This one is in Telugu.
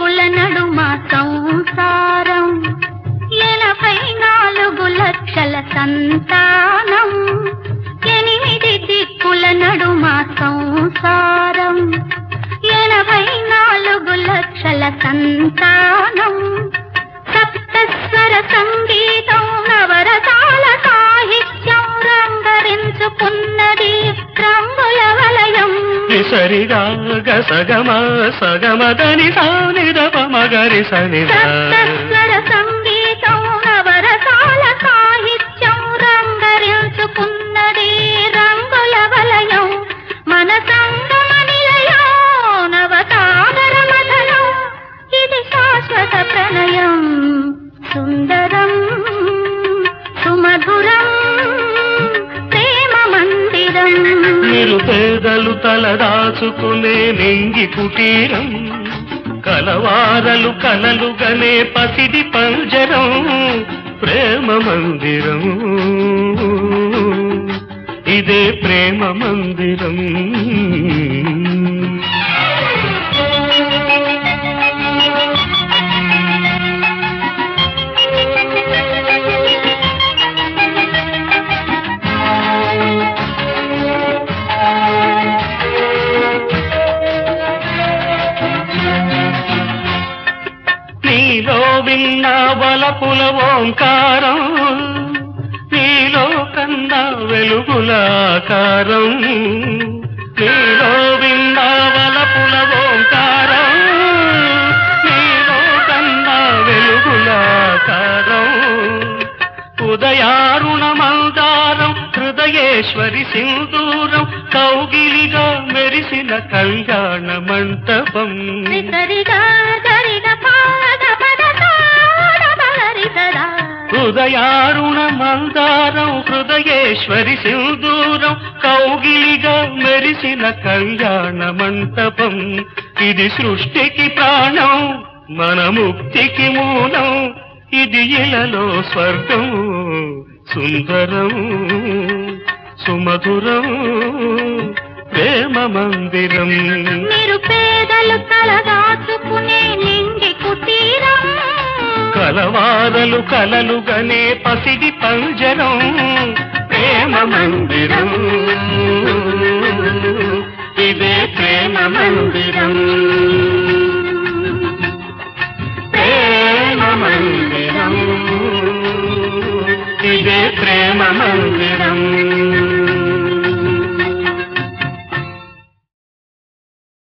దిక్కుల నడుమ సంసారం 84 లక్షల సంతానం 8 దిక్కుల నడుమ సంసారం 84 లక్షల సంతానం సప్తస్వర సంగీతం నవరసాల సాహిత్యం రంగరించుకున్నది రంగుల వలయం సరిగా గసగమ సగమదని సానిదప మగరి సనిదా సప్తస్వర సంగీతం నవరసాల సాహిత్యం రంగరించుకున్నది రంగుల వలయం మన సంగమ నిలయం నవసాగర మధనం ఇది శాశ్వత ప్రణయం సుందరం సుమధురం ప్రేమ మందిరం నిరుపేదలు తలదాచుకునే నింగి కుటీరం కలవారలు కలలుగనే పసిడి పంజరం ప్రేమ మందిరం ఇదే ప్రేమ మందిరం నీలో విన్న వలపుల ఓంకారం నీలో కన్నా వెలుగుల ఆకారం నీలో విన్న వలపుల ఓంకారం నీలో కన్నా వెలుగుల ఆకారం ఉదయారుణ మందారం హృదయేశ్వరి సింధూరం కౌగిలిగా మెరిసిన కళ్యాణ మంటపం హృదయారుణ మందారం హృదయేశ్వరి సింధూరం కౌగిలిగా మెరిసిన కళ్యాణ మంటపం ఇది సృష్టికి ప్రాణం మన ముక్తికి మూలం ఇది ఇలలో స్వర్గం సుందరం సుమధురం ప్రేమ మందిరం నిరుపేదలు తలదాచుకునే నింగి కుటీరం కలవారలు కలలుగనే పసిడి పంజరం ప్రేమ మందిరం ఇదే ప్రేమ మందిరం ప్రేమ మందిరం ఇదే ప్రేమ మందిరం